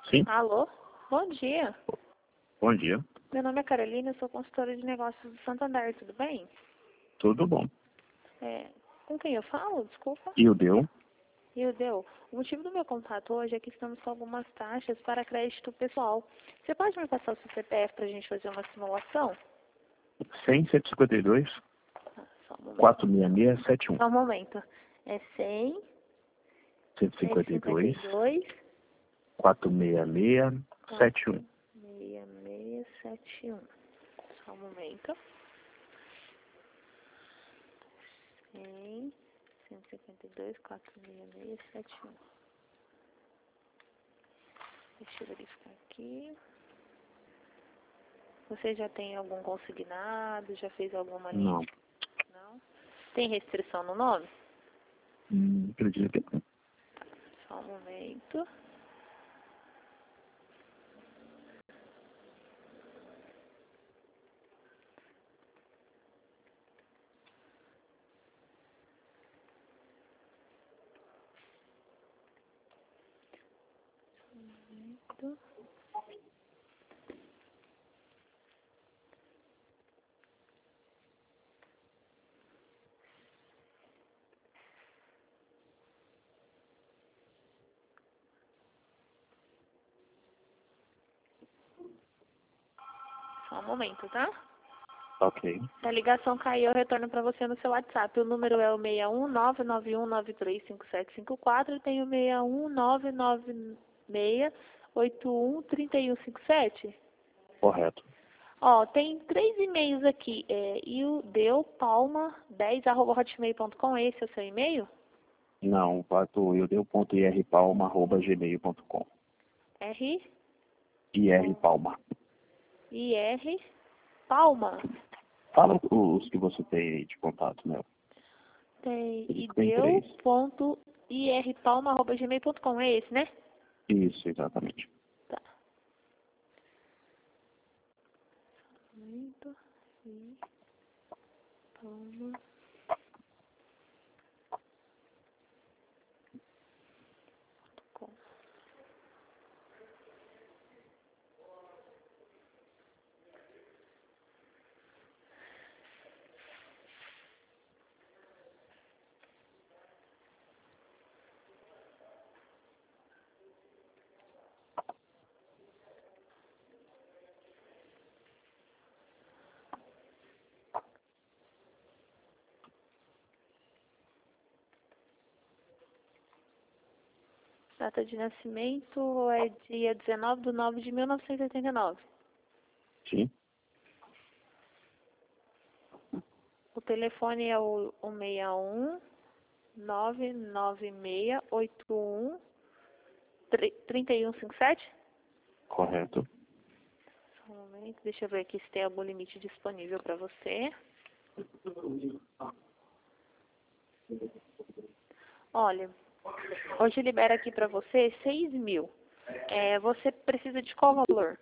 Sim, Alô? Bom dia. bom dia. Meu nome é Carolina, eu sou consultora de negócios do Santander, tudo bem? Tudo bom. Com quem eu falo? Desculpa. E o deu? Deu. O motivo do meu contato hoje é que estamos com algumas taxas para crédito pessoal. Você pode me passar o seu CPF para a gente fazer uma simulação? 100, 152, Só um momento. 466, 71. Só um momento. É 100, 152, 152, 466, 71. 6671. Só um momento. 100, 152, 46671. Deixa eu verificar aqui. Você já tem algum consignado? Já fez alguma Não. linha? Não? Tem restrição no nome? Acredito que não. Só um momento. Só um momento, tá? Ok. Se a ligação cair, eu retorno para você no seu WhatsApp. O número é o 61991935754 e tem o 61996813157. Correto. Ó, tem 3 e-mails aqui. ildeupalma10@hotmail.com. Esse é o seu e-mail? Não, eu.irpalma@gmail.com. R irpalma. I R Palma. Fala os que você tem aí de contato, né? Tem Tem 3. ideu.irpalma@gmail.com. É esse, né? Isso, exatamente. Tá. Muito. E Palma. Com. Data de nascimento é dia 19/9/1989. Sim, O telefone é o 161 99681 3157. correto. Só um momento, deixa eu ver aqui se tem algum limite disponível para você. Olha, hoje libera aqui para você 6.000. Você precisa de qual valor?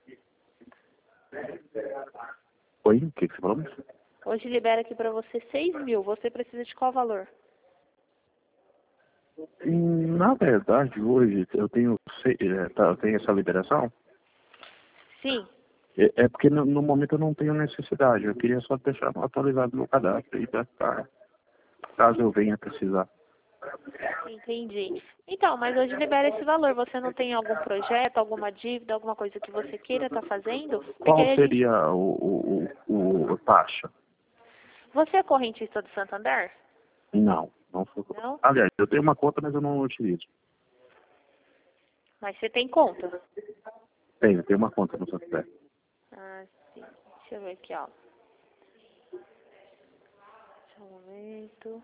Oi, o que você falou? Hoje libera aqui para você 6.000. Você precisa de qual valor? Na verdade, hoje eu tenho, eu tenho essa liberação. Sim. É porque no momento eu não tenho necessidade. Eu queria só deixar atualizado meu cadastro aí pra caso eu venha precisar. Entendi. Então, mas hoje libera esse valor. Você não tem algum projeto, alguma dívida, alguma coisa que você queira estar fazendo? Porque Qual aí a gente... seria o taxa? Você é correntista do Santander? Não sou. Não? Aliás, eu tenho uma conta, mas eu não utilizo. Mas você tem conta? Tenho uma conta no Santander. Ah, sim. Deixa eu ver aqui, ó. Só um momento.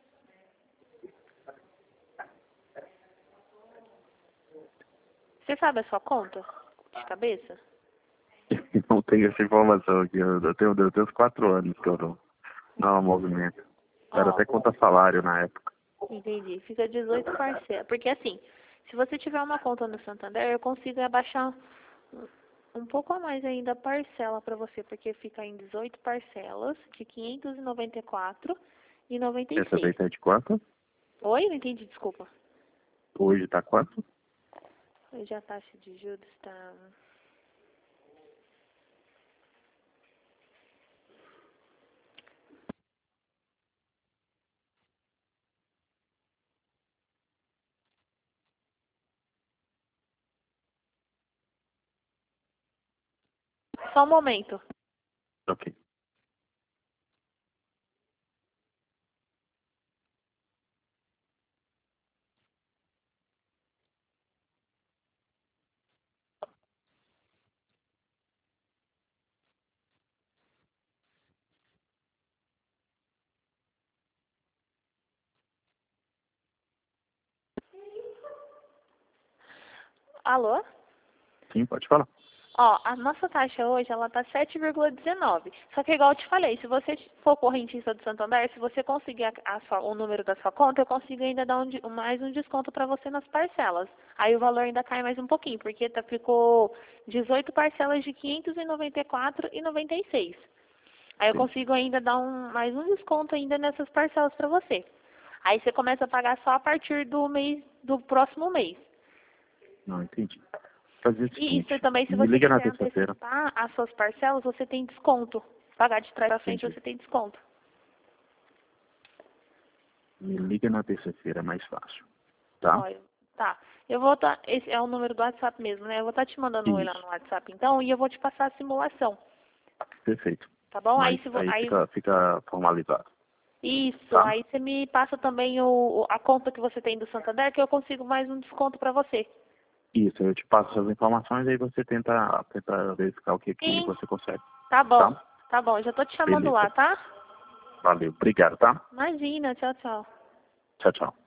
Você sabe a sua conta? De cabeça? Não tenho essa informação aqui. Eu tenho uns 4 anos que eu não movimento. Era Ó, até conta salário na época. entendi. Fica 18 parcelas. Porque assim, se você tiver uma conta no Santander, eu consigo abaixar um pouco a mais ainda a parcela para você, porque fica em 18 parcelas de 594,96. Essa daí tá de quanto? Oi? Não entendi, desculpa. Hoje tá quanto? Hoje a taxa de juros está... Só um momento. Ok. Alô? Sim, pode falar. Ó, a nossa taxa hoje, ela tá 7,19. Só que igual eu te falei, se você for correntista do Santander, se você conseguir o número da sua conta, eu consigo ainda dar mais um desconto para você nas parcelas. Aí o valor ainda cai mais um pouquinho, porque ficou 18 parcelas de R$ 594,96. Aí eu Sim. consigo ainda dar mais um desconto ainda nessas parcelas para você. Aí você começa a pagar só a partir do próximo mês. Não, entendi. Fazer o E isso seguinte, também, se me você liga na quiser terça-feira. antecipar as suas parcelas, você tem desconto. Pagar de trás para frente, Entendi. você tem desconto. Me liga na terça-feira, é mais fácil. Tá? Olha, tá. Eu vou esse é o número do WhatsApp mesmo, né? Eu vou estar te mandando um oi lá Isso. no WhatsApp, então, e eu vou te passar a simulação. Perfeito. Tá bom? Mas aí fica formalizado. Isso, Tá? aí você me passa também a conta que você tem do Santander, que eu consigo mais um desconto para você. Isso, eu te passo as informações e aí você tenta verificar o que Sim, você consegue. tá bom. Tá? Tá bom, já tô te chamando Beleza. lá, tá? Valeu. Obrigado, tá? Imagina, tchau, tchau. Tchau, tchau.